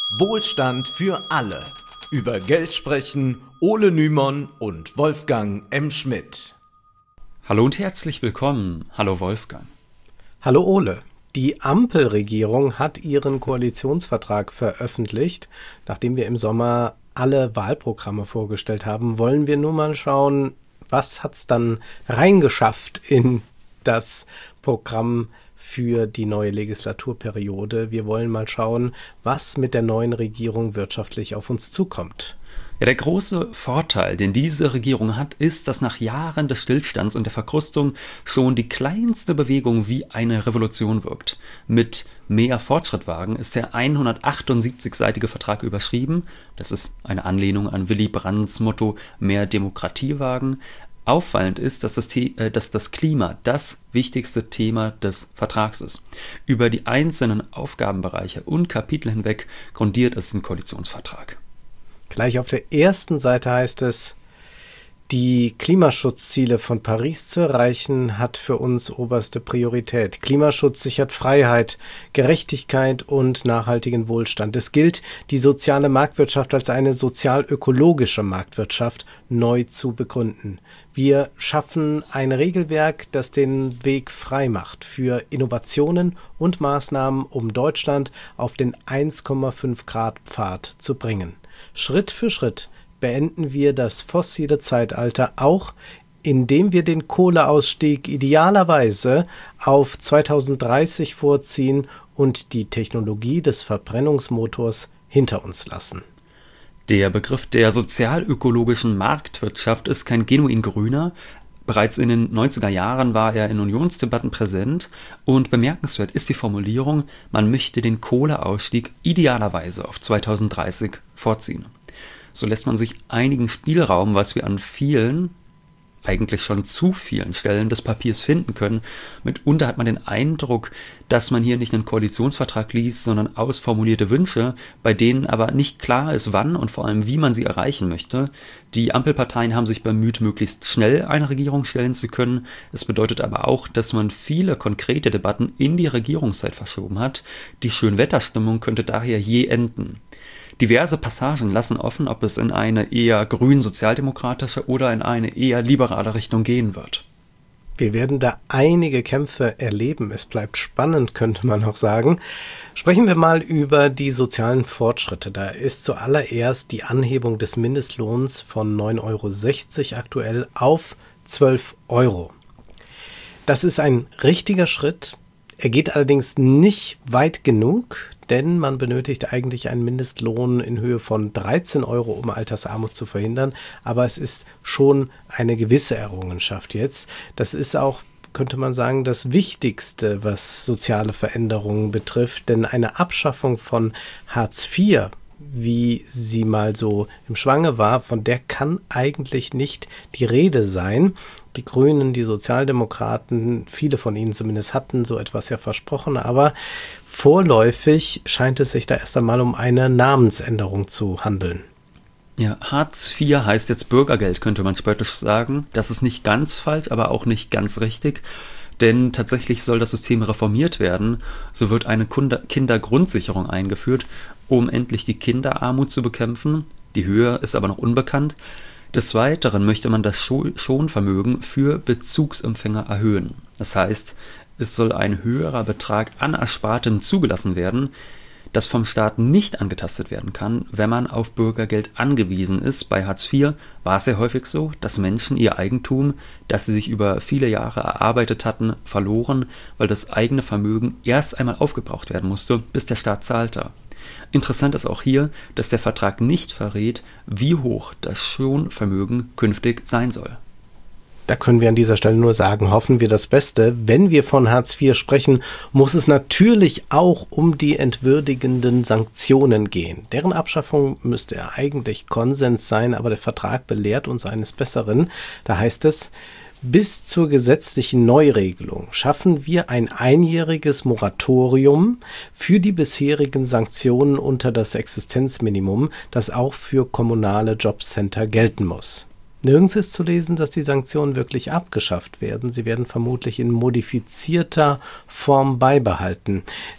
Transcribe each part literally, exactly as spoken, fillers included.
Wohlstand für alle. Über Geld sprechen Ole Nymon und Wolfgang M. Schmidt. Hallo und herzlich willkommen. Hallo Wolfgang. Hallo Ole. Die Ampelregierung hat ihren Koalitionsvertrag veröffentlicht. Nachdem wir im Sommer alle Wahlprogramme vorgestellt haben, wollen wir nur mal schauen, was hat es dann reingeschafft in das Programm für die neue Legislaturperiode. Wir wollen mal schauen, was mit der neuen Regierung wirtschaftlich auf uns zukommt. Ja, der große Vorteil, den diese Regierung hat, ist, dass nach Jahren des Stillstands und der Verkrustung schon die kleinste Bewegung wie eine Revolution wirkt. Mit mehr Fortschrittwagen ist der hundertachtundsiebzigseitige Vertrag überschrieben. Das ist eine Anlehnung an Willy Brandts Motto mehr Demokratiewagen. Auffallend ist, dass das, The- dass das Klima das wichtigste Thema des Vertrags ist. Über die einzelnen Aufgabenbereiche und Kapitel hinweg grundiert es den Koalitionsvertrag. Gleich auf der ersten Seite heißt es, die Klimaschutzziele von Paris zu erreichen, hat für uns oberste Priorität. Klimaschutz sichert Freiheit, Gerechtigkeit und nachhaltigen Wohlstand. Es gilt, die soziale Marktwirtschaft als eine sozial-ökologische Marktwirtschaft neu zu begründen. Wir schaffen ein Regelwerk, das den Weg frei macht für Innovationen und Maßnahmen, um Deutschland auf den eins Komma fünf Grad Pfad zu bringen. Schritt für Schritt beenden wir das fossile Zeitalter, auch indem wir den Kohleausstieg idealerweise auf zweitausenddreißig vorziehen und die Technologie des Verbrennungsmotors hinter uns lassen. Der Begriff der sozial-ökologischen Marktwirtschaft ist kein genuin grüner. Bereits in den neunziger Jahren war er in Unionsdebatten präsent und bemerkenswert ist die Formulierung, man möchte den Kohleausstieg idealerweise auf zweitausenddreißig vorziehen. So lässt man sich einigen Spielraum, was wir an vielen, eigentlich schon zu vielen Stellen des Papiers finden können. Mitunter hat man den Eindruck, dass man hier nicht einen Koalitionsvertrag liest, sondern ausformulierte Wünsche, bei denen aber nicht klar ist, wann und vor allem wie man sie erreichen möchte. Die Ampelparteien haben sich bemüht, möglichst schnell eine Regierung stellen zu können. Es bedeutet aber auch, dass man viele konkrete Debatten in die Regierungszeit verschoben hat. Die Schönwetterstimmung könnte daher je enden. Diverse Passagen lassen offen, ob es in eine eher grün-sozialdemokratische oder in eine eher liberale Richtung gehen wird. Wir werden da einige Kämpfe erleben. Es bleibt spannend, könnte man auch sagen. Sprechen wir mal über die sozialen Fortschritte. Da ist zuallererst die Anhebung des Mindestlohns von neun Euro sechzig aktuell auf zwölf Euro. Das ist ein richtiger Schritt. Er geht allerdings nicht weit genug, denn man benötigt eigentlich einen Mindestlohn in Höhe von dreizehn Euro, um Altersarmut zu verhindern. Aber es ist schon eine gewisse Errungenschaft jetzt. Das ist auch, könnte man sagen, das Wichtigste, was soziale Veränderungen betrifft. Denn eine Abschaffung von Hartz vier, wie sie mal so im Schwange war, von der kann eigentlich nicht die Rede sein. Die Grünen, die Sozialdemokraten, viele von ihnen zumindest hatten so etwas ja versprochen, aber vorläufig scheint es sich da erst einmal um eine Namensänderung zu handeln. Ja, Hartz vier heißt jetzt Bürgergeld, könnte man spöttisch sagen. Das ist nicht ganz falsch, aber auch nicht ganz richtig. Denn tatsächlich soll das System reformiert werden. So wird eine Kindergrundsicherung eingeführt, um endlich die Kinderarmut zu bekämpfen. Die Höhe ist aber noch unbekannt. Des Weiteren möchte man das Schonvermögen für Bezugsempfänger erhöhen. Das heißt, es soll ein höherer Betrag an Erspartem zugelassen werden, das vom Staat nicht angetastet werden kann, wenn man auf Bürgergeld angewiesen ist. Bei Hartz vier war es sehr häufig so, dass Menschen ihr Eigentum, das sie sich über viele Jahre erarbeitet hatten, verloren, weil das eigene Vermögen erst einmal aufgebraucht werden musste, bis der Staat zahlte. Interessant ist auch hier, dass der Vertrag nicht verrät, wie hoch das Schonvermögen künftig sein soll. Da können wir an dieser Stelle nur sagen, hoffen wir das Beste. Wenn wir von Hartz vier sprechen, muss es natürlich auch um die entwürdigenden Sanktionen gehen. Deren Abschaffung müsste ja eigentlich Konsens sein, aber der Vertrag belehrt uns eines Besseren. Da heißt es, bis zur gesetzlichen Neuregelung schaffen wir ein einjähriges Moratorium für die bisherigen Sanktionen unter das Existenzminimum, das auch für kommunale Jobcenter gelten muss. Nirgends ist zu lesen, dass die Sanktionen wirklich abgeschafft werden. Sie werden vermutlich in modifizierter Form beibehalten.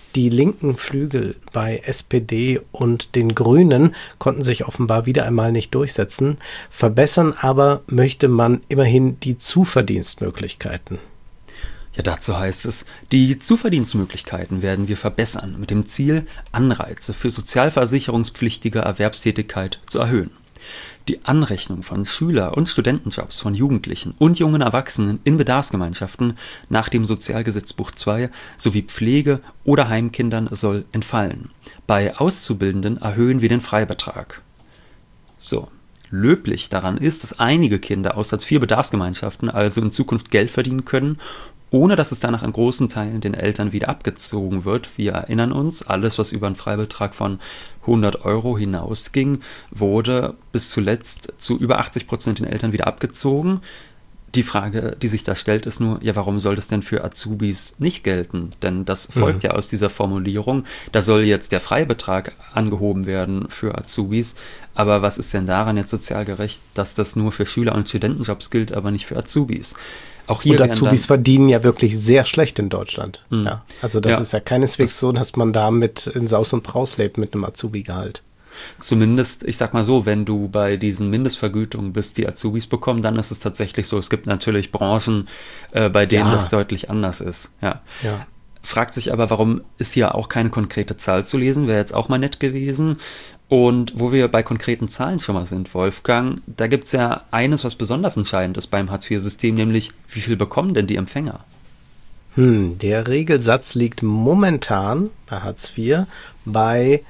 Die linken Flügel bei S P D und den Grünen konnten sich offenbar wieder einmal nicht durchsetzen. Verbessern aber möchte man immerhin die Zuverdienstmöglichkeiten. Ja, dazu heißt es, die Zuverdienstmöglichkeiten werden wir verbessern, mit dem Ziel, Anreize für sozialversicherungspflichtige Erwerbstätigkeit zu erhöhen. Die Anrechnung von Schüler- und Studentenjobs von Jugendlichen und jungen Erwachsenen in Bedarfsgemeinschaften nach dem Sozialgesetzbuch zwei sowie Pflege- oder Heimkindern soll entfallen. Bei Auszubildenden erhöhen wir den Freibetrag. So, löblich daran ist, dass einige Kinder aus Hartz vier Bedarfsgemeinschaften also in Zukunft Geld verdienen können, ohne dass es danach in großen Teilen den Eltern wieder abgezogen wird. Wir erinnern uns, alles, was über einen Freibetrag von hundert Euro hinausging, wurde bis zuletzt zu über achtzig Prozent den Eltern wieder abgezogen. Die Frage, die sich da stellt, ist nur, ja, warum soll das denn für Azubis nicht gelten? Denn das folgt mhm. ja aus dieser Formulierung. Da soll jetzt der Freibetrag angehoben werden für Azubis. Aber was ist denn daran jetzt sozial gerecht, dass das nur für Schüler- und Studentenjobs gilt, aber nicht für Azubis? Auch hier und Azubis dann, verdienen ja wirklich sehr schlecht in Deutschland. Mh. Ja, also das ja. ist ja keineswegs das so, dass man damit in Saus und Braus lebt mit einem Azubi-Gehalt. Zumindest, ich sag mal so, wenn du bei diesen Mindestvergütungen bist, die Azubis bekommen, dann ist es tatsächlich so. Es gibt natürlich Branchen, äh, bei denen ja. das deutlich anders ist. Ja. ja. Fragt sich aber, warum ist hier auch keine konkrete Zahl zu lesen? Wäre jetzt auch mal nett gewesen. Und wo wir bei konkreten Zahlen schon mal sind, Wolfgang, da gibt es ja eines, was besonders entscheidend ist beim Hartz vier System, nämlich wie viel bekommen denn die Empfänger? Hm, der Regelsatz liegt momentan bei Hartz vier bei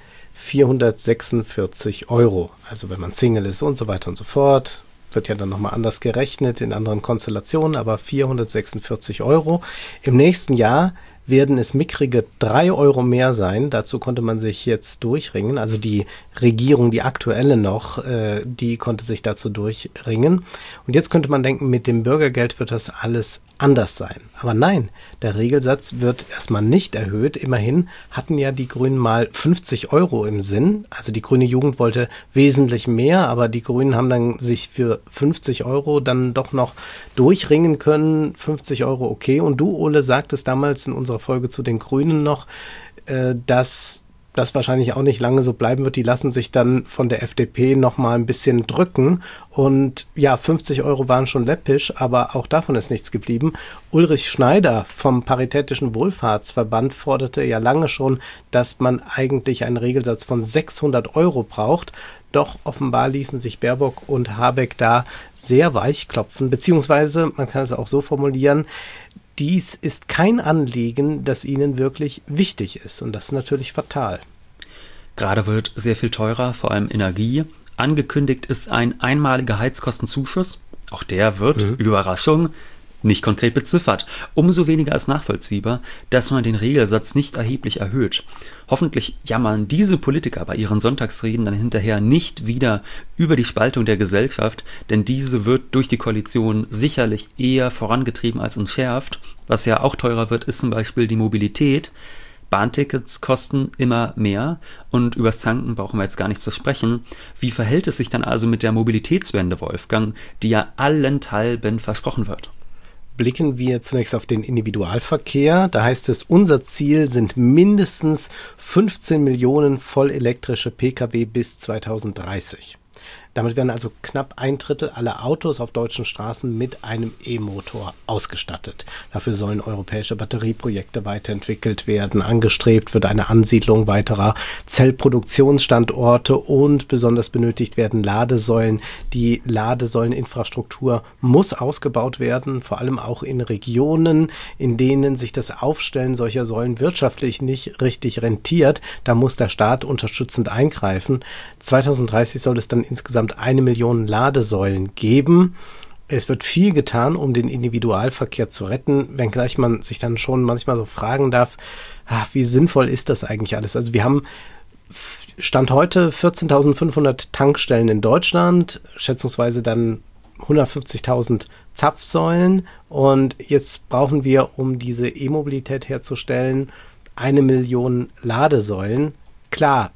vierhundertsechsundvierzig Euro. Also wenn man Single ist und so weiter und so fort, wird ja dann nochmal anders gerechnet in anderen Konstellationen, aber vierhundertsechsundvierzig Euro. Im nächsten Jahr werden es mickrige drei Euro mehr sein. Dazu konnte man sich jetzt durchringen. Also die Regierung, die aktuelle noch, äh, die konnte sich dazu durchringen. Und jetzt könnte man denken, mit dem Bürgergeld wird das alles anders sein. Aber nein, der Regelsatz wird erstmal nicht erhöht. Immerhin hatten ja die Grünen mal fünfzig Euro im Sinn. Also die grüne Jugend wollte wesentlich mehr, aber die Grünen haben dann sich für fünfzig Euro dann doch noch durchringen können. fünfzig Euro okay. Und du, Ole, sagtest damals in unserer Folge zu den Grünen noch, äh, dass das wahrscheinlich auch nicht lange so bleiben wird. Die lassen sich dann von der F D P noch mal ein bisschen drücken. Und ja, fünfzig Euro waren schon läppisch, aber auch davon ist nichts geblieben. Ulrich Schneider vom Paritätischen Wohlfahrtsverband forderte ja lange schon, dass man eigentlich einen Regelsatz von sechshundert Euro braucht. Doch offenbar ließen sich Baerbock und Habeck da sehr weich klopfen. Beziehungsweise, man kann es auch so formulieren, dies ist kein Anliegen, das ihnen wirklich wichtig ist. Und das ist natürlich fatal. Gerade wird sehr viel teurer, vor allem Energie. Angekündigt ist ein einmaliger Heizkostenzuschuss. Auch der wird, mhm. Überraschung, nicht konkret beziffert. Umso weniger ist nachvollziehbar, dass man den Regelsatz nicht erheblich erhöht. Hoffentlich jammern diese Politiker bei ihren Sonntagsreden dann hinterher nicht wieder über die Spaltung der Gesellschaft, denn diese wird durch die Koalition sicherlich eher vorangetrieben als entschärft. Was ja auch teurer wird, ist zum Beispiel die Mobilität. Bahntickets kosten immer mehr und übers Tanken brauchen wir jetzt gar nicht zu sprechen. Wie verhält es sich dann also mit der Mobilitätswende, Wolfgang, die ja allenthalben versprochen wird? Blicken wir zunächst auf den Individualverkehr. Da heißt es, unser Ziel sind mindestens fünfzehn Millionen vollelektrische Pkw bis zweitausenddreißig. Damit werden also knapp ein Drittel aller Autos auf deutschen Straßen mit einem E-Motor ausgestattet. Dafür sollen europäische Batterieprojekte weiterentwickelt werden. Angestrebt wird eine Ansiedlung weiterer Zellproduktionsstandorte und besonders benötigt werden Ladesäulen. Die Ladesäuleninfrastruktur muss ausgebaut werden, vor allem auch in Regionen, in denen sich das Aufstellen solcher Säulen wirtschaftlich nicht richtig rentiert. Da muss der Staat unterstützend eingreifen. zweitausenddreißig soll es dann insgesamt eine Million Ladesäulen geben. Es wird viel getan, um den Individualverkehr zu retten, wenngleich man sich dann schon manchmal so fragen darf, ach, wie sinnvoll ist das eigentlich alles? Also wir haben Stand heute vierzehntausendfünfhundert Tankstellen in Deutschland, schätzungsweise dann hundertfünfzigtausend Zapfsäulen und jetzt brauchen wir, um diese E-Mobilität herzustellen, eine Million Ladesäulen. Klar,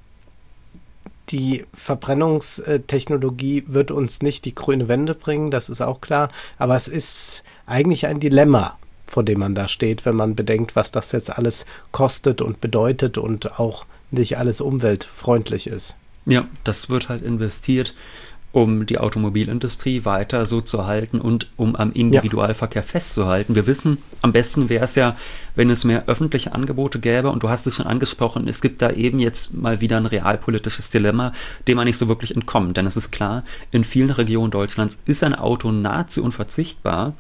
die Verbrennungstechnologie wird uns nicht die grüne Wende bringen, das ist auch klar, aber es ist eigentlich ein Dilemma. vor dem man da steht, wenn man bedenkt, was das jetzt alles kostet und bedeutet und auch nicht alles umweltfreundlich ist. Ja, das wird halt investiert, um die Automobilindustrie weiter so zu halten und um am Individualverkehr ja. festzuhalten. Wir wissen, am besten wäre es ja, wenn es mehr öffentliche Angebote gäbe. Und du hast es schon angesprochen, es gibt da eben jetzt mal wieder ein realpolitisches Dilemma, dem man nicht so wirklich entkommt. Denn es ist klar, in vielen Regionen Deutschlands ist ein Auto nahezu unverzichtbar.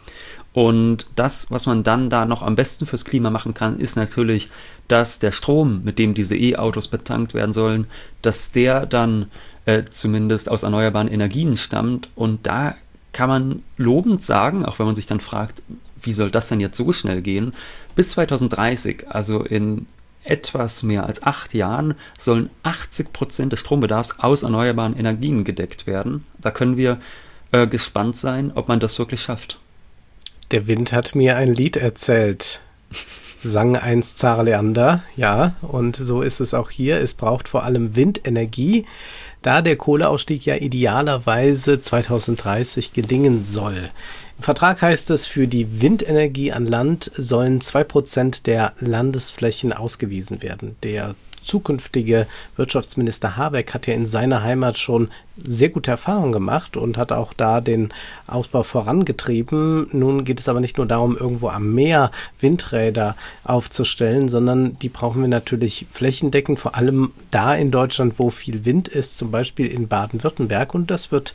Und das, was man dann da noch am besten fürs Klima machen kann, ist natürlich, dass der Strom, mit dem diese E-Autos betankt werden sollen, dass der dann äh, zumindest aus erneuerbaren Energien stammt. Und da kann man lobend sagen, auch wenn man sich dann fragt, wie soll das denn jetzt so schnell gehen, bis zweitausenddreißig, also in etwas mehr als acht Jahren, sollen achtzig Prozent des Strombedarfs aus erneuerbaren Energien gedeckt werden. Da können wir äh, gespannt sein, ob man das wirklich schafft. Der Wind hat mir ein Lied erzählt, sang einst Zara Leander, ja, und so ist es auch hier. Es braucht vor allem Windenergie, da der Kohleausstieg ja idealerweise zweitausenddreißig gelingen soll. Im Vertrag heißt es, für die Windenergie an Land sollen zwei Prozent der Landesflächen ausgewiesen werden. Der zukünftige Wirtschaftsminister Habeck hat ja in seiner Heimat schon sehr gute Erfahrungen gemacht und hat auch da den Ausbau vorangetrieben. Nun geht es aber nicht nur darum, irgendwo am Meer Windräder aufzustellen, sondern die brauchen wir natürlich flächendeckend, vor allem da in Deutschland, wo viel Wind ist, zum Beispiel in Baden-Württemberg. Und das wird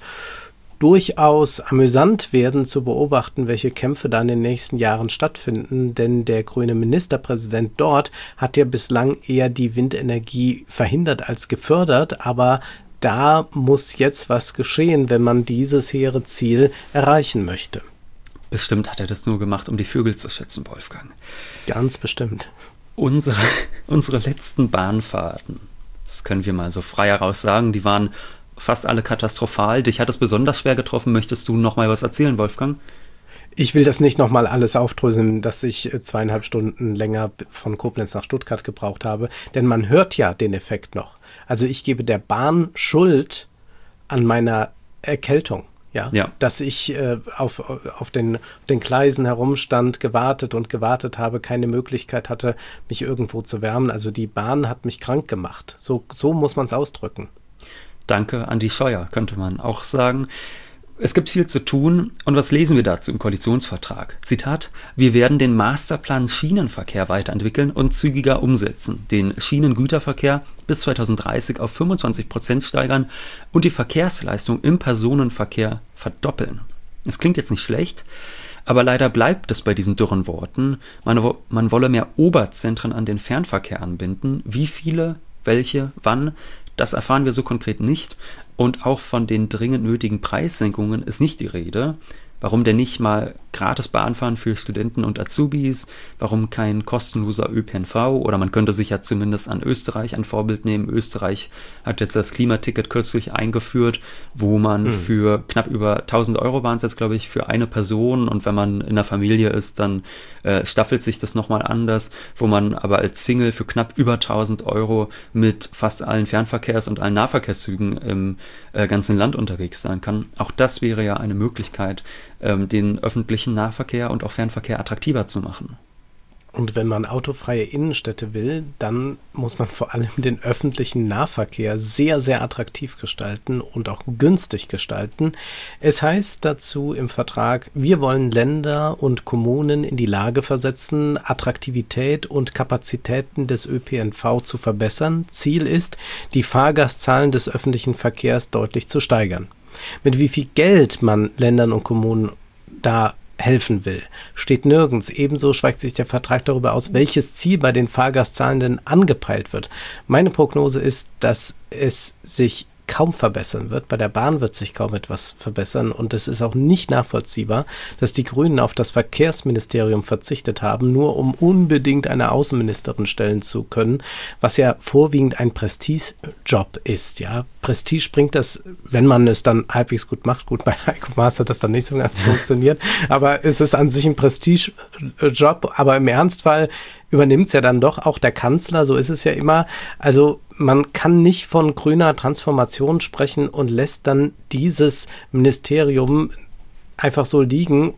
durchaus amüsant werden zu beobachten, welche Kämpfe da in den nächsten Jahren stattfinden, denn der grüne Ministerpräsident dort hat ja bislang eher die Windenergie verhindert als gefördert, aber da muss jetzt was geschehen, wenn man dieses hehre Ziel erreichen möchte. Bestimmt hat er das nur gemacht, um die Vögel zu schützen, Wolfgang. Ganz bestimmt. Unsere, unsere letzten Bahnfahrten, das können wir mal so frei heraus sagen, die waren fast alle katastrophal. Dich hat es besonders schwer getroffen. Möchtest du noch mal was erzählen, Wolfgang? Ich will das nicht noch mal alles aufdröseln, dass ich zweieinhalb Stunden länger von Koblenz nach Stuttgart gebraucht habe, denn man hört ja den Effekt noch. Also ich gebe der Bahn Schuld an meiner Erkältung. Ja, ja. Dass ich äh, auf, auf, den, auf den Gleisen herumstand, gewartet und gewartet habe, keine Möglichkeit hatte, mich irgendwo zu wärmen. Also die Bahn hat mich krank gemacht. So, so muss man es ausdrücken. Danke an die Scheuer, könnte man auch sagen. Es gibt viel zu tun. Und was lesen wir dazu im Koalitionsvertrag? Zitat: Wir werden den Masterplan Schienenverkehr weiterentwickeln und zügiger umsetzen, den Schienengüterverkehr bis zweitausenddreißig auf fünfundzwanzig Prozent steigern und die Verkehrsleistung im Personenverkehr verdoppeln. Es klingt jetzt nicht schlecht, aber leider bleibt es bei diesen dürren Worten. Man, wo, man wolle mehr Oberzentren an den Fernverkehr anbinden. Wie viele, welche, wann? Das erfahren wir so konkret nicht, und auch von den dringend nötigen Preissenkungen ist nicht die Rede. Warum denn nicht mal gratis Bahnfahren für Studenten und Azubis? Warum kein kostenloser Ö P N V? Oder man könnte sich ja zumindest an Österreich ein Vorbild nehmen. Österreich hat jetzt das Klimaticket kürzlich eingeführt, wo man mhm. für knapp über tausend Euro waren es jetzt, glaube ich, für eine Person. Und wenn man in einer Familie ist, dann äh, staffelt sich das nochmal anders, wo man aber als Single für knapp über tausend Euro mit fast allen Fernverkehrs- und allen Nahverkehrszügen im äh, ganzen Land unterwegs sein kann. Auch das wäre ja eine Möglichkeit, den öffentlichen Nahverkehr und auch Fernverkehr attraktiver zu machen. Und wenn man autofreie Innenstädte will, dann muss man vor allem den öffentlichen Nahverkehr sehr, sehr attraktiv gestalten und auch günstig gestalten. Es heißt dazu im Vertrag, wir wollen Länder und Kommunen in die Lage versetzen, Attraktivität und Kapazitäten des Ö P N V zu verbessern. Ziel ist, die Fahrgastzahlen des öffentlichen Verkehrs deutlich zu steigern. Mit wie viel Geld man Ländern und Kommunen da helfen will, steht nirgends. Ebenso schweigt sich der Vertrag darüber aus, welches Ziel bei den Fahrgastzahlen denn angepeilt wird. Meine Prognose ist, dass es sich kaum verbessern wird. Bei der Bahn wird sich kaum etwas verbessern, und es ist auch nicht nachvollziehbar, dass die Grünen auf das Verkehrsministerium verzichtet haben, nur um unbedingt eine Außenministerin stellen zu können, was ja vorwiegend ein Prestigejob ist. Ja, Prestige bringt das, wenn man es dann halbwegs gut macht. Gut, bei Heiko Maas hat das dann nicht so ganz funktioniert, aber es ist an sich ein Prestigejob, aber im Ernstfall übernimmt es ja dann doch auch der Kanzler, so ist es ja immer. Also man kann nicht von grüner Transformation sprechen und lässt dann dieses Ministerium einfach so liegen und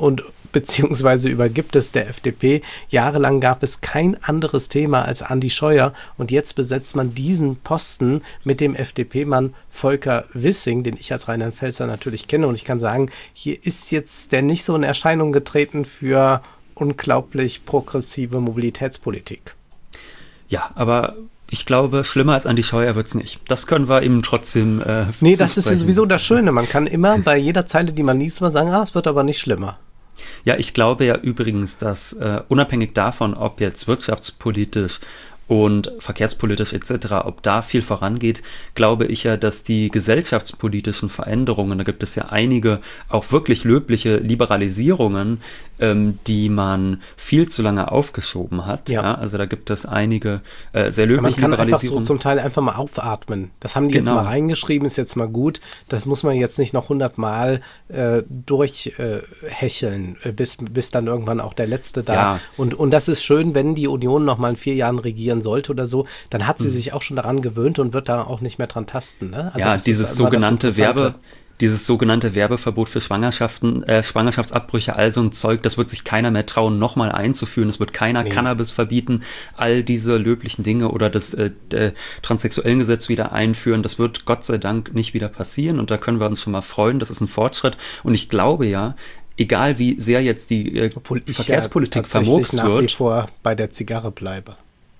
beziehungsweise übergibt es der F D P. Jahrelang gab es kein anderes Thema als Andi Scheuer und jetzt besetzt man diesen Posten mit dem F D P-Mann Volker Wissing, den ich als Rheinland-Pfälzer natürlich kenne, und ich kann sagen, hier ist jetzt der nicht so in Erscheinung getreten für unglaublich progressive Mobilitätspolitik. Ja, aber ich glaube, schlimmer als Andi Scheuer wird's nicht. Das können wir ihm trotzdem äh, Nee, das ist ja sowieso das Schöne. Man kann immer bei jeder Zeile, die man liest, mal sagen, ah, es wird aber nicht schlimmer. Ja, ich glaube ja übrigens, dass äh, unabhängig davon, ob jetzt wirtschaftspolitisch und verkehrspolitisch et cetera, ob da viel vorangeht, glaube ich ja, dass die gesellschaftspolitischen Veränderungen, da gibt es ja einige auch wirklich löbliche Liberalisierungen, ähm, die man viel zu lange aufgeschoben hat. Ja. Ja, also da gibt es einige äh, sehr löbliche Liberalisierungen. Man kann einfach so Liberalisierungen. zum Teil einfach mal aufatmen. Das haben die Genau. jetzt mal reingeschrieben, ist jetzt mal gut. Das muss man jetzt nicht noch hundertmal äh, durchhecheln, äh, bis, bis dann irgendwann auch der Letzte da. Ja. Und, und das ist schön, wenn die Union noch mal in vier Jahren regieren sollte oder so, dann hat sie mhm. sich auch schon daran gewöhnt und wird da auch nicht mehr dran tasten. Ne? Also ja, das dieses ist immer sogenannte das Interessante. Werbe, dieses sogenannte Werbeverbot für Schwangerschaften, äh, Schwangerschaftsabbrüche, all so ein Zeug, das wird sich keiner mehr trauen, nochmal einzuführen. Es wird keiner Nee. Cannabis verbieten, all diese löblichen Dinge oder das äh, äh, Transsexuellengesetz wieder einführen. Das wird Gott sei Dank nicht wieder passieren und da können wir uns schon mal freuen. Das ist ein Fortschritt und ich glaube ja, egal wie sehr jetzt die äh, Obwohl ich Verkehrspolitik ja tatsächlich vermurkst nach wird. wie vor bei der Zigarre bleibe.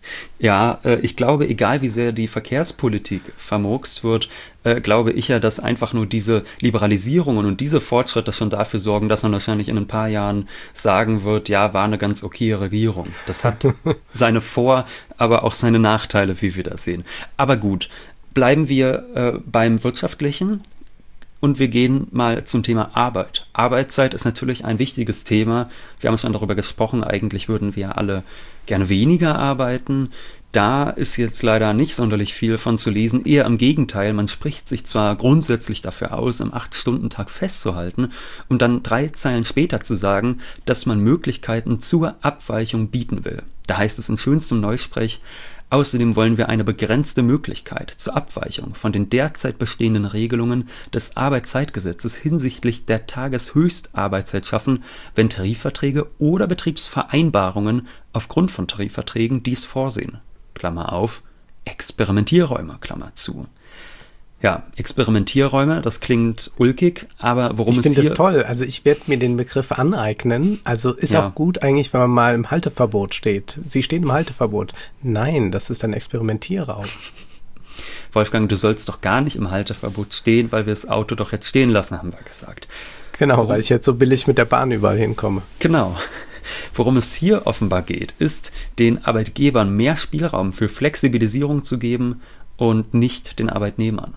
Ja, äh, ich glaube, egal wie sehr die Verkehrspolitik vermurkst wird, äh, glaube ich ja, dass einfach nur diese Liberalisierungen und diese Fortschritte schon dafür sorgen, dass man wahrscheinlich in ein paar Jahren sagen wird, ja, war eine ganz okay Regierung. Das hat seine Vor-, aber auch seine Nachteile, wie wir das sehen. Aber gut, bleiben wir äh, beim Wirtschaftlichen. Und wir gehen mal zum Thema Arbeit. Arbeitszeit ist natürlich ein wichtiges Thema. Wir haben schon darüber gesprochen, eigentlich würden wir alle gerne weniger arbeiten. Da ist jetzt leider nicht sonderlich viel von zu lesen. Eher im Gegenteil, man spricht sich zwar grundsätzlich dafür aus, im acht-Stunden-Tag festzuhalten, um dann drei Zeilen später zu sagen, dass man Möglichkeiten zur Abweichung bieten will. Da heißt es in schönstem Neusprech: Außerdem wollen wir eine begrenzte Möglichkeit zur Abweichung von den derzeit bestehenden Regelungen des Arbeitszeitgesetzes hinsichtlich der Tageshöchstarbeitszeit schaffen, wenn Tarifverträge oder Betriebsvereinbarungen aufgrund von Tarifverträgen dies vorsehen. Klammer auf, Experimentierräume, Klammer zu. Ja, Experimentierräume, das klingt ulkig, aber worum ich es hier... Ich finde das toll. Also ich werde mir den Begriff aneignen. Also ist Ja. auch gut eigentlich, wenn man mal im Halteverbot steht. Sie stehen im Halteverbot. Nein, das ist ein Experimentierraum. Wolfgang, du sollst doch gar nicht im Halteverbot stehen, weil wir das Auto doch jetzt stehen lassen, haben wir gesagt. Genau, Warum? weil ich jetzt so billig mit der Bahn überall hinkomme. Genau. Worum es hier offenbar geht, ist, den Arbeitgebern mehr Spielraum für Flexibilisierung zu geben und nicht den Arbeitnehmern.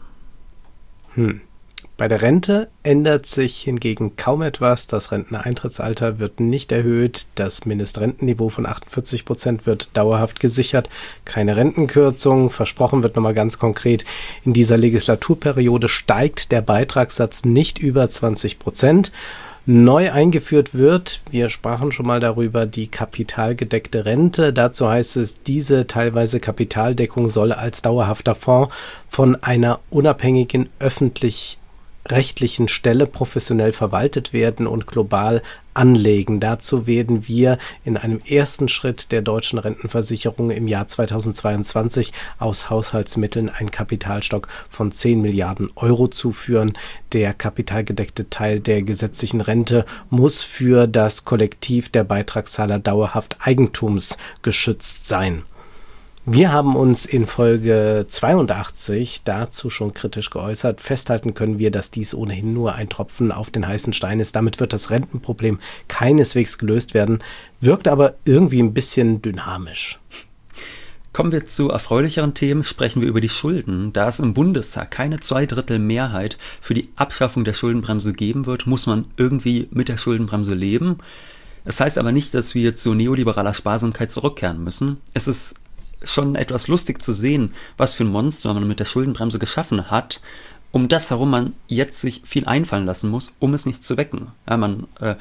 Hm. Bei der Rente ändert sich hingegen kaum etwas. Das Renteneintrittsalter wird nicht erhöht. Das Mindestrentenniveau von achtundvierzig Prozent wird dauerhaft gesichert. Keine Rentenkürzung. Versprochen wird nochmal ganz konkret: In dieser Legislaturperiode steigt der Beitragssatz nicht über zwanzig Prozent. Neu eingeführt wird, wir sprachen schon mal darüber, die kapitalgedeckte Rente. Dazu heißt es, diese teilweise Kapitaldeckung soll als dauerhafter Fonds von einer unabhängigen öffentlich-rechtlichen Stelle professionell verwaltet werden und global anlegen. Dazu werden wir in einem ersten Schritt der deutschen Rentenversicherung im Jahr zweitausendzweiundzwanzig aus Haushaltsmitteln einen Kapitalstock von zehn Milliarden Euro zuführen. Der kapitalgedeckte Teil der gesetzlichen Rente muss für das Kollektiv der Beitragszahler dauerhaft eigentumsgeschützt sein. Wir haben uns in Folge zweiundachtzig dazu schon kritisch geäußert. Festhalten können wir, dass dies ohnehin nur ein Tropfen auf den heißen Stein ist. Damit wird das Rentenproblem keineswegs gelöst werden, wirkt aber irgendwie ein bisschen dynamisch. Kommen wir zu erfreulicheren Themen, sprechen wir über die Schulden. Da es im Bundestag keine Zweidrittel-Mehrheit für die Abschaffung der Schuldenbremse geben wird, muss man irgendwie mit der Schuldenbremse leben. Es heißt aber nicht, dass wir zu neoliberaler Sparsamkeit zurückkehren müssen. Es ist schon etwas lustig zu sehen, was für ein Monster man mit der Schuldenbremse geschaffen hat, um das herum man jetzt sich viel einfallen lassen muss, um es nicht zu wecken. Ja, man äh,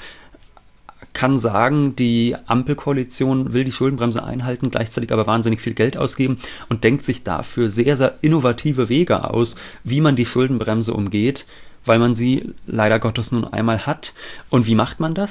kann sagen, die Ampelkoalition will die Schuldenbremse einhalten, gleichzeitig aber wahnsinnig viel Geld ausgeben und denkt sich dafür sehr, sehr innovative Wege aus, wie man die Schuldenbremse umgeht, weil man sie leider Gottes nun einmal hat. Und wie macht man das?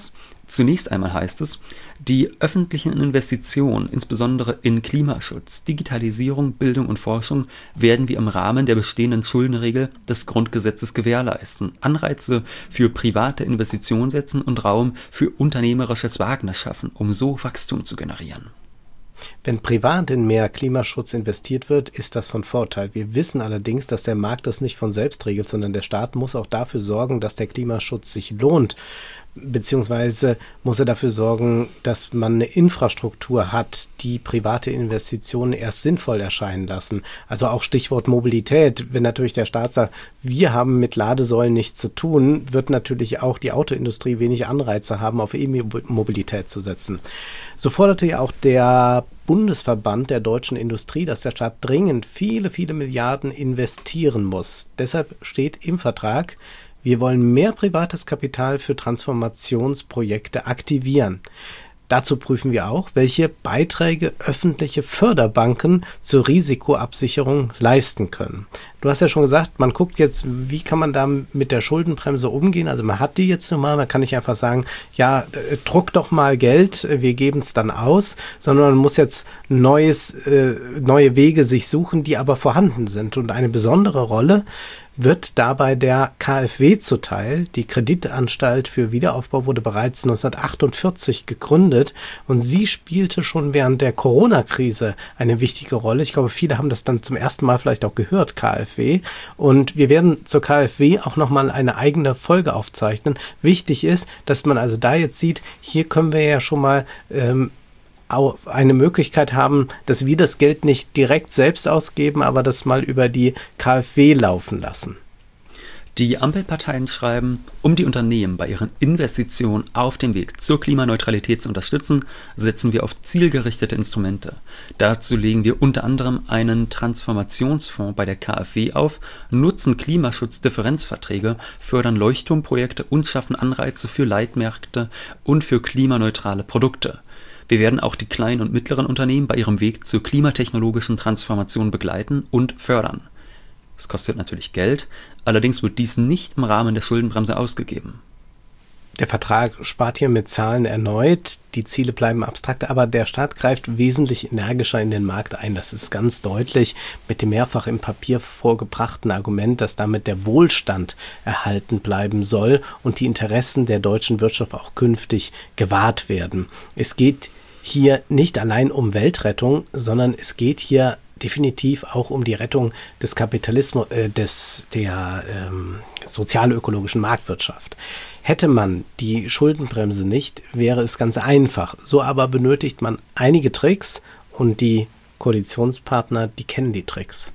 Zunächst einmal heißt es, die öffentlichen Investitionen, insbesondere in Klimaschutz, Digitalisierung, Bildung und Forschung, werden wir im Rahmen der bestehenden Schuldenregel des Grundgesetzes gewährleisten, Anreize für private Investitionen setzen und Raum für unternehmerisches Wagnis schaffen, um so Wachstum zu generieren. Wenn privat in mehr Klimaschutz investiert wird, ist das von Vorteil. Wir wissen allerdings, dass der Markt das nicht von selbst regelt, sondern der Staat muss auch dafür sorgen, dass der Klimaschutz sich lohnt. Beziehungsweise muss er dafür sorgen, dass man eine Infrastruktur hat, die private Investitionen erst sinnvoll erscheinen lassen. Also auch Stichwort Mobilität. Wenn natürlich der Staat sagt, wir haben mit Ladesäulen nichts zu tun, wird natürlich auch die Autoindustrie wenig Anreize haben, auf E-Mobilität zu setzen. So forderte ja auch der Bundesverband der deutschen Industrie, dass der Staat dringend viele, viele Milliarden investieren muss. Deshalb steht im Vertrag, wir wollen mehr privates Kapital für Transformationsprojekte aktivieren. Dazu prüfen wir auch, welche Beiträge öffentliche Förderbanken zur Risikoabsicherung leisten können. Du hast ja schon gesagt, man guckt jetzt, wie kann man da mit der Schuldenbremse umgehen? Also man hat die jetzt nun mal, man kann nicht einfach sagen, ja, druck doch mal Geld, wir geben es dann aus, sondern man muss jetzt neues, äh, neue Wege sich suchen, die aber vorhanden sind. Und eine besondere Rolle wird dabei der K f W zuteil. Die Kreditanstalt für Wiederaufbau wurde bereits neunzehnhundertachtundvierzig gegründet und sie spielte schon während der Corona-Krise eine wichtige Rolle. Ich glaube, viele haben das dann zum ersten Mal vielleicht auch gehört, K f W. Und wir werden zur K f W auch nochmal eine eigene Folge aufzeichnen. Wichtig ist, dass man also da jetzt sieht, hier können wir ja schon mal ähm, eine Möglichkeit haben, dass wir das Geld nicht direkt selbst ausgeben, aber das mal über die K f W laufen lassen. Die Ampelparteien schreiben, um die Unternehmen bei ihren Investitionen auf dem Weg zur Klimaneutralität zu unterstützen, setzen wir auf zielgerichtete Instrumente. Dazu legen wir unter anderem einen Transformationsfonds bei der K f W auf, nutzen Klimaschutzdifferenzverträge, fördern Leuchtturmprojekte und schaffen Anreize für Leitmärkte und für klimaneutrale Produkte. Wir werden auch die kleinen und mittleren Unternehmen bei ihrem Weg zur klimatechnologischen Transformation begleiten und fördern. Das kostet natürlich Geld, allerdings wird dies nicht im Rahmen der Schuldenbremse ausgegeben. Der Vertrag spart hier mit Zahlen erneut, die Ziele bleiben abstrakt, aber der Staat greift wesentlich energischer in den Markt ein. Das ist ganz deutlich mit dem mehrfach im Papier vorgebrachten Argument, dass damit der Wohlstand erhalten bleiben soll und die Interessen der deutschen Wirtschaft auch künftig gewahrt werden. Es geht hier nicht allein um Weltrettung, sondern es geht hier definitiv auch um die Rettung des Kapitalismus, äh, des, der ähm, sozialökologischen Marktwirtschaft. Hätte man die Schuldenbremse nicht, wäre es ganz einfach. So aber benötigt man einige Tricks und die Koalitionspartner, die kennen die Tricks.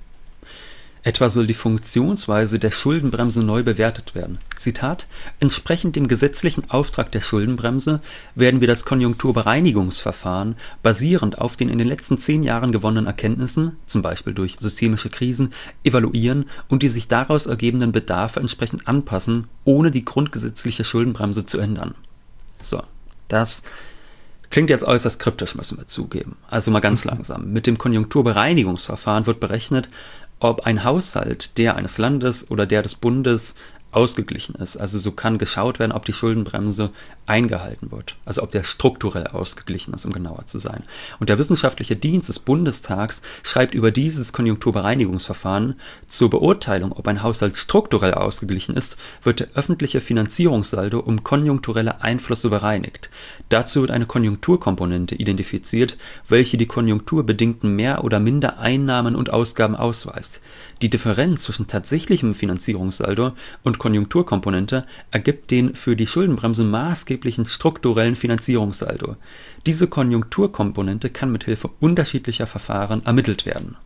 Etwa soll die Funktionsweise der Schuldenbremse neu bewertet werden. Zitat: Entsprechend dem gesetzlichen Auftrag der Schuldenbremse werden wir das Konjunkturbereinigungsverfahren basierend auf den in den letzten zehn Jahren gewonnenen Erkenntnissen, zum Beispiel durch systemische Krisen, evaluieren und die sich daraus ergebenden Bedarfe entsprechend anpassen, ohne die grundgesetzliche Schuldenbremse zu ändern. So, das klingt jetzt äußerst kryptisch, müssen wir zugeben. Also mal ganz langsam. Mit dem Konjunkturbereinigungsverfahren wird berechnet, ob ein Haushalt der eines Landes oder der des Bundes ausgeglichen ist. Also so kann geschaut werden, ob die Schuldenbremse eingehalten wird. Also ob der strukturell ausgeglichen ist, um genauer zu sein. Und der Wissenschaftliche Dienst des Bundestags schreibt über dieses Konjunkturbereinigungsverfahren: Zur Beurteilung, ob ein Haushalt strukturell ausgeglichen ist, wird der öffentliche Finanzierungssaldo um konjunkturelle Einflüsse bereinigt. Dazu wird eine Konjunkturkomponente identifiziert, welche die konjunkturbedingten Mehr- oder Mindereinnahmen und Ausgaben ausweist. Die Differenz zwischen tatsächlichem Finanzierungssaldo und Konjunkturkomponente ergibt den für die Schuldenbremse maßgeblichen strukturellen Finanzierungssaldo. Diese Konjunkturkomponente kann mithilfe unterschiedlicher Verfahren ermittelt werden.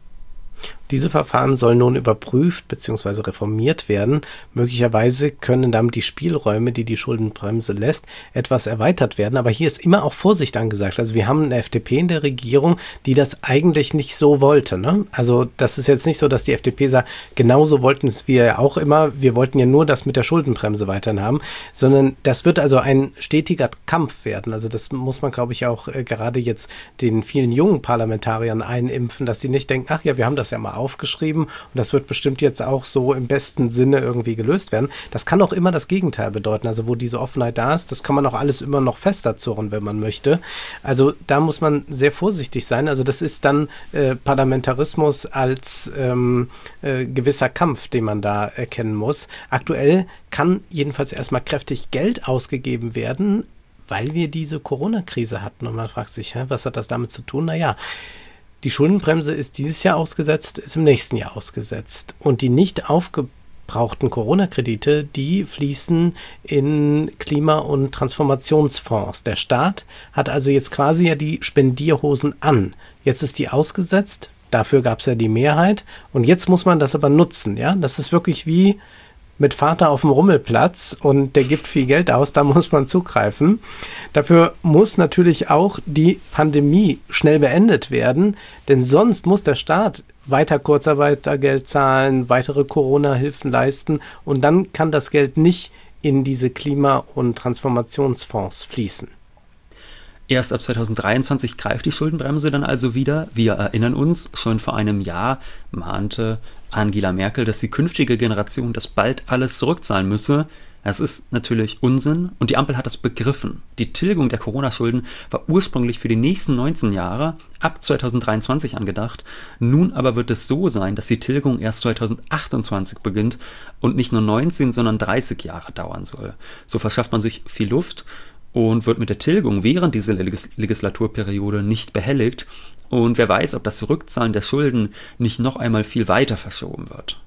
Diese Verfahren sollen nun überprüft bzw. reformiert werden. Möglicherweise können damit die Spielräume, die die Schuldenbremse lässt, etwas erweitert werden. Aber hier ist immer auch Vorsicht angesagt. Also wir haben eine F D P in der Regierung, die das eigentlich nicht so wollte, ne? Also das ist jetzt nicht so, dass die F D P sagt, genauso wollten es wir ja auch immer. Wir wollten ja nur das mit der Schuldenbremse weiterhin haben. Sondern das wird also ein stetiger Kampf werden. Also das muss man, glaube ich, auch äh, gerade jetzt den vielen jungen Parlamentariern einimpfen, dass die nicht denken, ach ja, wir haben das ja mal aufgeschrieben und das wird bestimmt jetzt auch so im besten Sinne irgendwie gelöst werden. Das kann auch immer das Gegenteil bedeuten. Also wo diese Offenheit da ist, das kann man auch alles immer noch fester zurren, wenn man möchte. Also da muss man sehr vorsichtig sein. Also das ist dann äh, Parlamentarismus als ähm, äh, gewisser Kampf, den man da erkennen muss. Aktuell kann jedenfalls erstmal kräftig Geld ausgegeben werden, weil wir diese Corona-Krise hatten. Und man fragt sich, hä, was hat das damit zu tun? Naja, die Schuldenbremse ist dieses Jahr ausgesetzt, ist im nächsten Jahr ausgesetzt. Und die nicht aufgebrauchten Corona-Kredite, die fließen in Klima- und Transformationsfonds. Der Staat hat also jetzt quasi ja die Spendierhosen an. Jetzt ist die ausgesetzt, dafür gab es ja die Mehrheit. Und jetzt muss man das aber nutzen. Ja, das ist wirklich wie mit Vater auf dem Rummelplatz und der gibt viel Geld aus, da muss man zugreifen. Dafür muss natürlich auch die Pandemie schnell beendet werden, denn sonst muss der Staat weiter Kurzarbeitergeld zahlen, weitere Corona-Hilfen leisten und dann kann das Geld nicht in diese Klima- und Transformationsfonds fließen. Erst ab zweitausenddreiundzwanzig greift die Schuldenbremse dann also wieder. Wir erinnern uns, schon vor einem Jahr mahnte Angela Merkel, dass die künftige Generation das bald alles zurückzahlen müsse. Das ist natürlich Unsinn und die Ampel hat das begriffen. Die Tilgung der Corona-Schulden war ursprünglich für die nächsten neunzehn Jahre ab zweitausenddreiundzwanzig angedacht. Nun aber wird es so sein, dass die Tilgung erst zweitausendachtundzwanzig beginnt und nicht nur neunzehn, sondern dreißig Jahre dauern soll. So verschafft man sich viel Luft und wird mit der Tilgung während dieser Legis- Legislaturperiode nicht behelligt. Und wer weiß, ob das Zurückzahlen der Schulden nicht noch einmal viel weiter verschoben wird.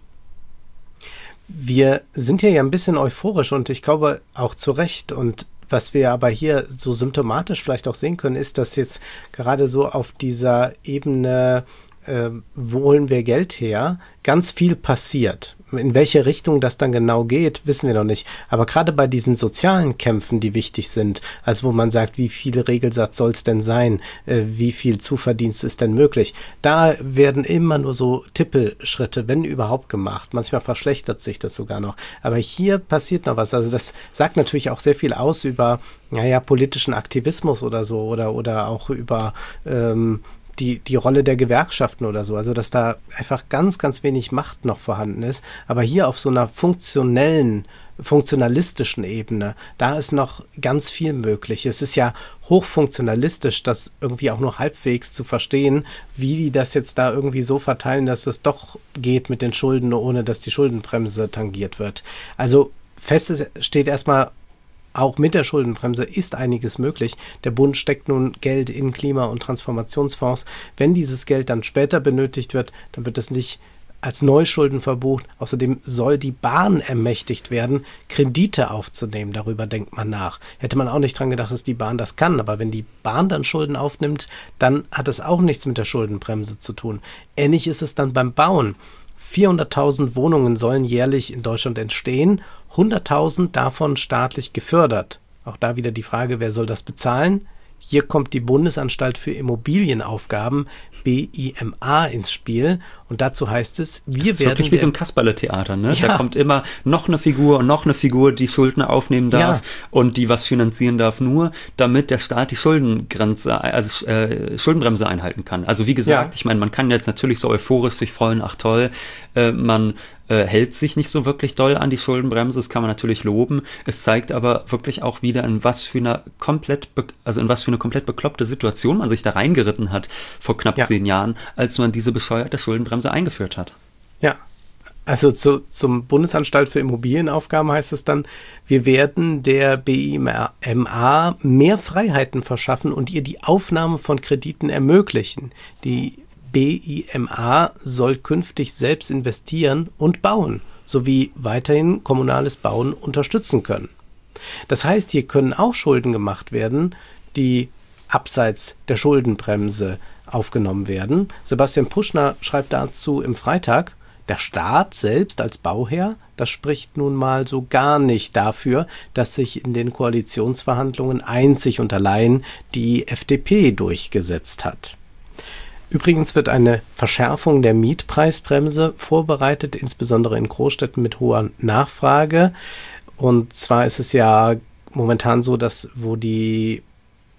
Wir sind hier ja ein bisschen euphorisch und ich glaube auch zu Recht. Und was wir aber hier so symptomatisch vielleicht auch sehen können, ist, dass jetzt gerade so auf dieser Ebene, äh, wo holen wir Geld her, ganz viel passiert. In welche Richtung das dann genau geht, wissen wir noch nicht. Aber gerade bei diesen sozialen Kämpfen, die wichtig sind, also wo man sagt, wie viel Regelsatz soll es denn sein, äh, wie viel Zuverdienst ist denn möglich, da werden immer nur so Tippelschritte, wenn überhaupt, gemacht. Manchmal verschlechtert sich das sogar noch. Aber hier passiert noch was. Also das sagt natürlich auch sehr viel aus über, naja, politischen Aktivismus oder so oder, oder auch über ähm, Die, die Rolle der Gewerkschaften oder so, also dass da einfach ganz, ganz wenig Macht noch vorhanden ist. Aber hier auf so einer funktionellen, funktionalistischen Ebene, da ist noch ganz viel möglich. Es ist ja hochfunktionalistisch, das irgendwie auch nur halbwegs zu verstehen, wie die das jetzt da irgendwie so verteilen, dass es doch geht mit den Schulden, ohne dass die Schuldenbremse tangiert wird. Also fest steht erstmal, auch mit der Schuldenbremse ist einiges möglich. Der Bund steckt nun Geld in Klima- und Transformationsfonds. Wenn dieses Geld dann später benötigt wird, dann wird es nicht als Neuschulden verbucht. Außerdem soll die Bahn ermächtigt werden, Kredite aufzunehmen. Darüber denkt man nach. Hätte man auch nicht dran gedacht, dass die Bahn das kann. Aber wenn die Bahn dann Schulden aufnimmt, dann hat es auch nichts mit der Schuldenbremse zu tun. Ähnlich ist es dann beim Bauen. vierhunderttausend Wohnungen sollen jährlich in Deutschland entstehen, hunderttausend davon staatlich gefördert. Auch da wieder die Frage, wer soll das bezahlen? Hier kommt die Bundesanstalt für Immobilienaufgaben, B I M A, ins Spiel. Und dazu heißt es, wir werden... Das ist wirklich wie so ein Kasperle-Theater, ne? Ja. Da kommt immer noch eine Figur und noch eine Figur, die Schulden aufnehmen darf Ja. und die was finanzieren darf, nur damit der Staat die Schuldengrenze, also äh, Schuldenbremse einhalten kann. Also wie gesagt, Ja. ich meine, man kann jetzt natürlich so euphorisch sich freuen, ach toll, äh, man äh, hält sich nicht so wirklich doll an die Schuldenbremse, das kann man natürlich loben. Es zeigt aber wirklich auch wieder, in was für eine komplett, be- also in was für eine komplett bekloppte Situation man sich da reingeritten hat vor knapp Ja. zehn Jahren, als man diese bescheuerte Schuldenbremse eingeführt hat. Ja, also zu, zum Bundesanstalt für Immobilienaufgaben heißt es dann, wir werden der B I M A mehr Freiheiten verschaffen und ihr die Aufnahme von Krediten ermöglichen. Die B I M A soll künftig selbst investieren und bauen, sowie weiterhin kommunales Bauen unterstützen können. Das heißt, hier können auch Schulden gemacht werden, die abseits der Schuldenbremse aufgenommen werden. Sebastian Puschner schreibt dazu im Freitag, der Staat selbst als Bauherr, das spricht nun mal so gar nicht dafür, dass sich in den Koalitionsverhandlungen einzig und allein die F D P durchgesetzt hat. Übrigens wird eine Verschärfung der Mietpreisbremse vorbereitet, insbesondere in Großstädten mit hoher Nachfrage. Und zwar ist es ja momentan so, dass wo die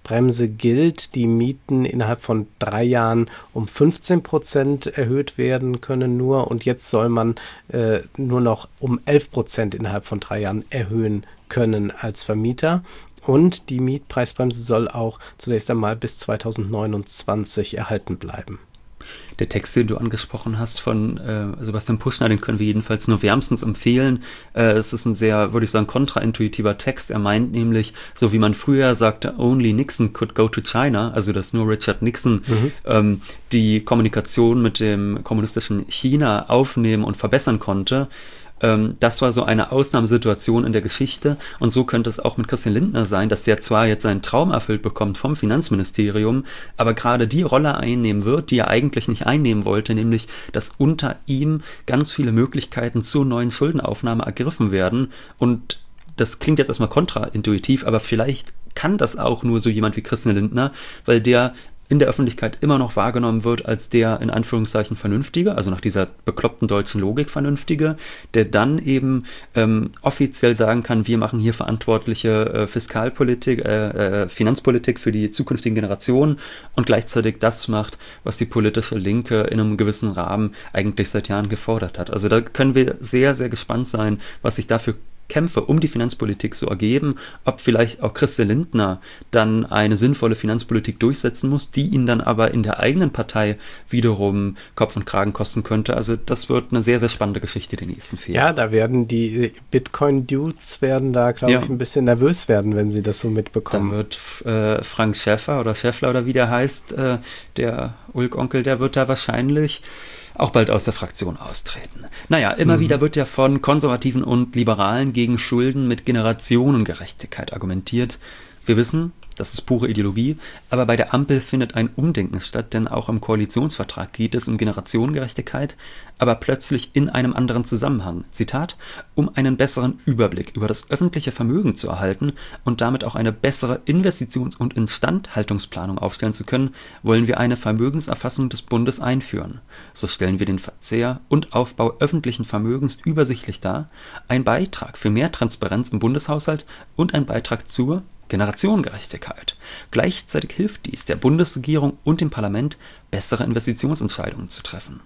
Mietpreisbremse gilt, die Mieten innerhalb von drei Jahren um fünfzehn Prozent erhöht werden können nur und jetzt soll man äh, nur noch um elf Prozent innerhalb von drei Jahren erhöhen können als Vermieter. Und die Mietpreisbremse soll auch zunächst einmal bis zweitausendneunundzwanzig erhalten bleiben. Der Text, den du angesprochen hast von äh, Sebastian Puschner, den können wir jedenfalls nur wärmstens empfehlen. Äh, es ist ein sehr, würde ich sagen, kontraintuitiver Text. Er meint nämlich, so wie man früher sagte, only Nixon could go to China, also dass nur Richard Nixon mhm. ähm, die Kommunikation mit dem kommunistischen China aufnehmen und verbessern konnte. Das war so eine Ausnahmesituation in der Geschichte und so könnte es auch mit Christian Lindner sein, dass der zwar jetzt seinen Traum erfüllt bekommt vom Finanzministerium, aber gerade die Rolle einnehmen wird, die er eigentlich nicht einnehmen wollte, nämlich, dass unter ihm ganz viele Möglichkeiten zur neuen Schuldenaufnahme ergriffen werden und das klingt jetzt erstmal kontraintuitiv, aber vielleicht kann das auch nur so jemand wie Christian Lindner, weil der in der Öffentlichkeit immer noch wahrgenommen wird als der in Anführungszeichen Vernünftige, also nach dieser bekloppten deutschen Logik Vernünftige, der dann eben ähm, offiziell sagen kann, wir machen hier verantwortliche äh, Fiskalpolitik, äh, äh, Finanzpolitik für die zukünftigen Generationen und gleichzeitig das macht, was die politische Linke in einem gewissen Rahmen eigentlich seit Jahren gefordert hat. Also da können wir sehr, sehr gespannt sein, was sich dafür Kämpfe um die Finanzpolitik so ergeben, ob vielleicht auch Christian Lindner dann eine sinnvolle Finanzpolitik durchsetzen muss, die ihn dann aber in der eigenen Partei wiederum Kopf und Kragen kosten könnte. Also das wird eine sehr, sehr spannende Geschichte die nächsten vier Jahre. Ja, da werden die Bitcoin-Dudes werden da, glaube ja. ich, ein bisschen nervös werden, wenn sie das so mitbekommen. Da wird äh, Frank Schäffer oder Schäffler oder wie der heißt, äh, der Ulk-Onkel, der wird da wahrscheinlich auch bald aus der Fraktion austreten. Naja, immer mhm. wieder wird ja von Konservativen und Liberalen gegen Schulden mit Generationengerechtigkeit argumentiert. Wir wissen, das ist pure Ideologie, aber bei der Ampel findet ein Umdenken statt, denn auch im Koalitionsvertrag geht es um Generationengerechtigkeit, aber plötzlich in einem anderen Zusammenhang. Zitat, um einen besseren Überblick über das öffentliche Vermögen zu erhalten und damit auch eine bessere Investitions- und Instandhaltungsplanung aufstellen zu können, wollen wir eine Vermögenserfassung des Bundes einführen. So stellen wir den Verzehr und Aufbau öffentlichen Vermögens übersichtlich dar, ein Beitrag für mehr Transparenz im Bundeshaushalt und ein Beitrag zur Generationengerechtigkeit. Gleichzeitig hilft dies der Bundesregierung und dem Parlament, bessere Investitionsentscheidungen zu treffen.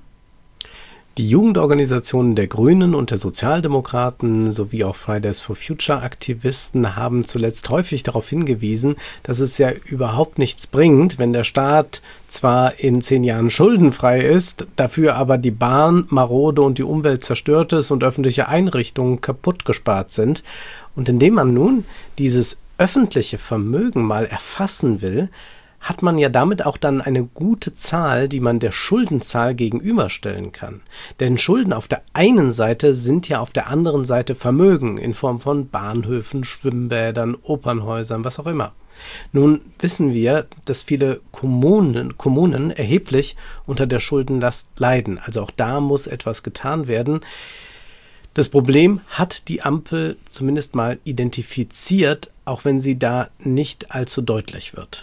Die Jugendorganisationen der Grünen und der Sozialdemokraten sowie auch Fridays for Future Aktivisten haben zuletzt häufig darauf hingewiesen, dass es ja überhaupt nichts bringt, wenn der Staat zwar in zehn Jahren schuldenfrei ist, dafür aber die Bahn marode und die Umwelt zerstört ist und öffentliche Einrichtungen kaputt gespart sind. Und indem man nun dieses öffentliche Vermögen mal erfassen will, hat man ja damit auch dann eine gute Zahl, die man der Schuldenzahl gegenüberstellen kann. Denn Schulden auf der einen Seite sind ja auf der anderen Seite Vermögen in Form von Bahnhöfen, Schwimmbädern, Opernhäusern, was auch immer. Nun wissen wir, dass viele Kommunen, Kommunen erheblich unter der Schuldenlast leiden. Also auch da muss etwas getan werden. Das Problem hat die Ampel zumindest mal identifiziert, auch wenn sie da nicht allzu deutlich wird.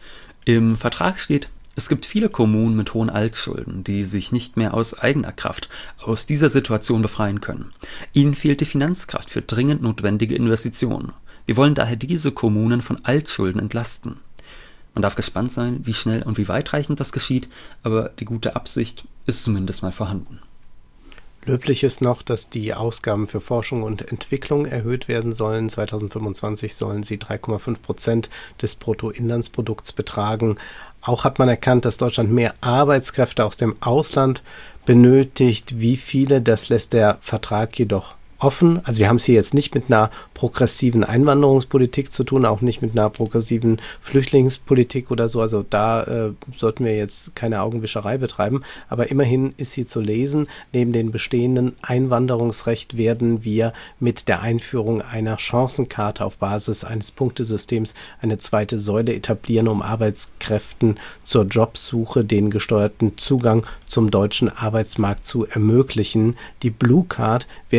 Im Vertrag steht, es gibt viele Kommunen mit hohen Altschulden, die sich nicht mehr aus eigener Kraft aus dieser Situation befreien können. Ihnen fehlt die Finanzkraft für dringend notwendige Investitionen. Wir wollen daher diese Kommunen von Altschulden entlasten. Man darf gespannt sein, wie schnell und wie weitreichend das geschieht, aber die gute Absicht ist zumindest mal vorhanden. Löblich ist noch, dass die Ausgaben für Forschung und Entwicklung erhöht werden sollen. zweitausendfünfundzwanzig sollen sie drei Komma fünf Prozent des Bruttoinlandsprodukts betragen. Auch hat man erkannt, dass Deutschland mehr Arbeitskräfte aus dem Ausland benötigt. Wie viele, das lässt der Vertrag jedoch offen. Also wir haben es hier jetzt nicht mit einer progressiven Einwanderungspolitik zu tun, auch nicht mit einer progressiven Flüchtlingspolitik oder so. Also da äh, sollten wir jetzt keine Augenwischerei betreiben. Aber immerhin ist sie zu lesen. Neben dem bestehenden Einwanderungsrecht werden wir mit der Einführung einer Chancenkarte auf Basis eines Punktesystems eine zweite Säule etablieren, um Arbeitskräften zur Jobsuche den gesteuerten Zugang zum deutschen Arbeitsmarkt zu ermöglichen. Die Blue Card werden wir im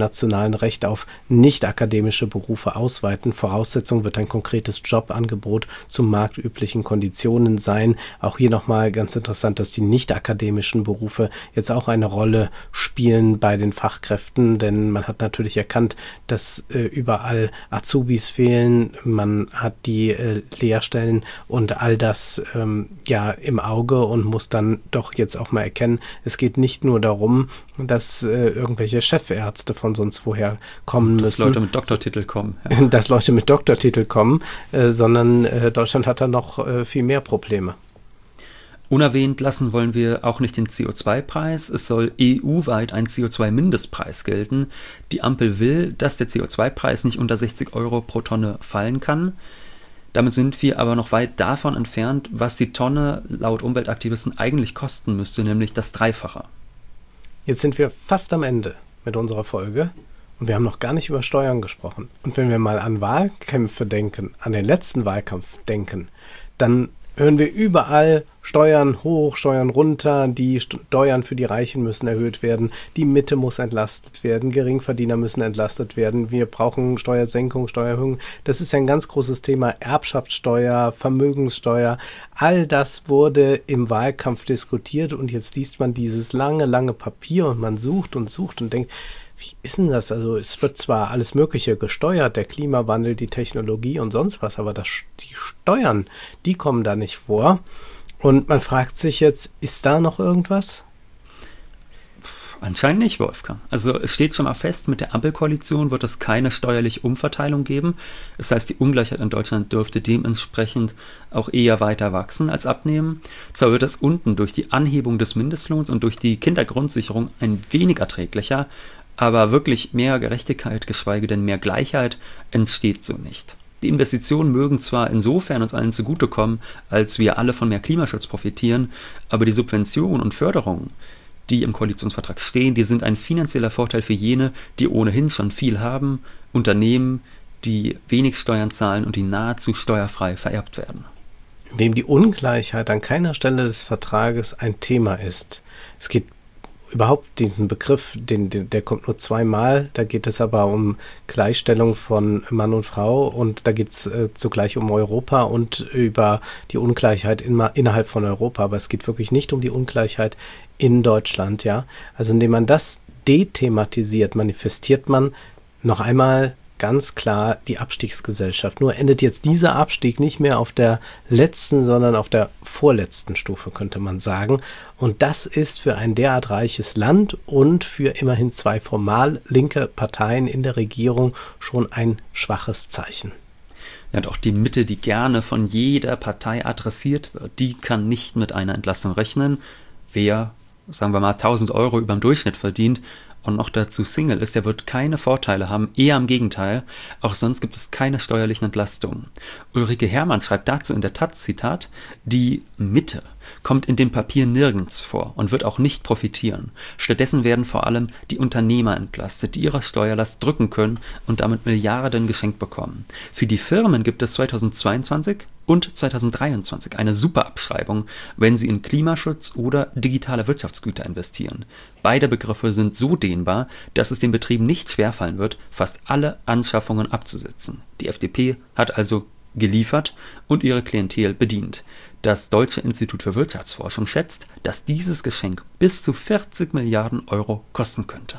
internationalen Recht auf nicht-akademische Berufe ausweiten. Voraussetzung wird ein konkretes Jobangebot zu marktüblichen Konditionen sein. Auch hier nochmal ganz interessant, dass die nicht-akademischen Berufe jetzt auch eine Rolle spielen bei den Fachkräften, denn man hat natürlich erkannt, dass äh, überall Azubis fehlen, man hat die äh, Lehrstellen und all das ähm, ja im Auge und muss dann doch jetzt auch mal erkennen, es geht nicht nur darum, dass äh, irgendwelche Chefärzte von sonst woher kommen dass müssen. Dass Leute mit Doktortitel kommen. Ja. Dass Leute mit Doktortitel kommen, äh, sondern äh, Deutschland hat da noch äh, viel mehr Probleme. Unerwähnt lassen wollen wir auch nicht den C O zwei Preis. Es soll E U-weit ein C O zwei Mindestpreis gelten. Die Ampel will, dass der C O zwei Preis nicht unter sechzig Euro pro Tonne fallen kann. Damit sind wir aber noch weit davon entfernt, was die Tonne laut Umweltaktivisten eigentlich kosten müsste, nämlich das Dreifache. Jetzt sind wir fast am Ende mit unserer Folge und wir haben noch gar nicht über Steuern gesprochen. Und wenn wir mal an Wahlkämpfe denken, an den letzten Wahlkampf denken, dann hören wir überall Steuern hoch, Steuern runter, die Steuern für die Reichen müssen erhöht werden, die Mitte muss entlastet werden, Geringverdiener müssen entlastet werden, wir brauchen Steuersenkung, Steuererhöhung. Das ist ja ein ganz großes Thema, Erbschaftssteuer, Vermögenssteuer, all das wurde im Wahlkampf diskutiert und jetzt liest man dieses lange, lange Papier und man sucht und sucht und denkt, wie ist denn das? Also es wird zwar alles Mögliche gesteuert, der Klimawandel, die Technologie und sonst was, aber das, die Steuern, die kommen da nicht vor. Und man fragt sich jetzt, ist da noch irgendwas? Anscheinend nicht, Wolfgang. Also es steht schon mal fest, mit der Ampelkoalition wird es keine steuerliche Umverteilung geben. Das heißt, die Ungleichheit in Deutschland dürfte dementsprechend auch eher weiter wachsen als abnehmen. Zwar wird es unten durch die Anhebung des Mindestlohns und durch die Kindergrundsicherung ein wenig erträglicher, aber wirklich mehr Gerechtigkeit, geschweige denn mehr Gleichheit, entsteht so nicht. Die Investitionen mögen zwar insofern uns allen zugutekommen, als wir alle von mehr Klimaschutz profitieren, aber die Subventionen und Förderungen, die im Koalitionsvertrag stehen, die sind ein finanzieller Vorteil für jene, die ohnehin schon viel haben, Unternehmen, die wenig Steuern zahlen und die nahezu steuerfrei vererbt werden. Indem die Ungleichheit an keiner Stelle des Vertrages ein Thema ist. Es geht überhaupt den Begriff, den, den, der kommt nur zweimal, da geht es aber um Gleichstellung von Mann und Frau und da geht es äh, zugleich um Europa und über die Ungleichheit in, innerhalb von Europa, aber es geht wirklich nicht um die Ungleichheit in Deutschland, ja. Also indem man das dethematisiert, manifestiert man noch einmal ganz klar die Abstiegsgesellschaft. Nur endet jetzt dieser Abstieg nicht mehr auf der letzten, sondern auf der vorletzten Stufe, könnte man sagen. Und das ist für ein derart reiches Land und für immerhin zwei formal linke Parteien in der Regierung schon ein schwaches Zeichen. Ja, und auch die Mitte, die gerne von jeder Partei adressiert wird, die kann nicht mit einer Entlastung rechnen. Wer, sagen wir mal, tausend Euro über dem Durchschnitt verdient und noch dazu Single ist, der wird keine Vorteile haben, eher im Gegenteil. Auch sonst gibt es keine steuerlichen Entlastungen. Ulrike Herrmann schreibt dazu in der Taz, Zitat, die Mitte kommt in dem Papier nirgends vor und wird auch nicht profitieren. Stattdessen werden vor allem die Unternehmer entlastet, die ihre Steuerlast drücken können und damit Milliarden geschenkt bekommen. Für die Firmen gibt es zweitausendzweiundzwanzig und zweitausenddreiundzwanzig eine Superabschreibung, wenn sie in Klimaschutz oder digitale Wirtschaftsgüter investieren. Beide Begriffe sind so dehnbar, dass es den Betrieben nicht schwerfallen wird, fast alle Anschaffungen abzusetzen. Die F D P hat also geliefert und ihre Klientel bedient. Das Deutsche Institut für Wirtschaftsforschung schätzt, dass dieses Geschenk bis zu vierzig Milliarden Euro kosten könnte.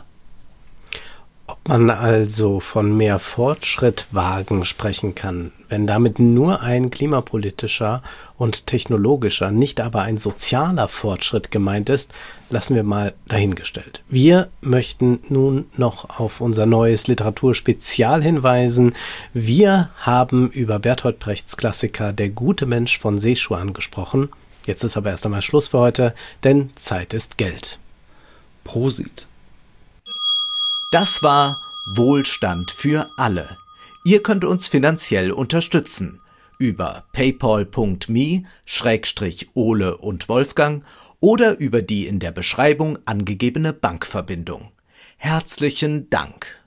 Ob man also von mehr Fortschrittwagen sprechen kann, wenn damit nur ein klimapolitischer und technologischer, nicht aber ein sozialer Fortschritt gemeint ist, lassen wir mal dahingestellt. Wir möchten nun noch auf unser neues Literaturspezial hinweisen. Wir haben über Bertolt Brechts Klassiker Der gute Mensch von Seeschan gesprochen. Jetzt ist aber erst einmal Schluss für heute, denn Zeit ist Geld. Prosit. Das war Wohlstand für alle. Ihr könnt uns finanziell unterstützen über paypal punkt me Schrägstrich Ole und Wolfgang oder über die in der Beschreibung angegebene Bankverbindung. Herzlichen Dank!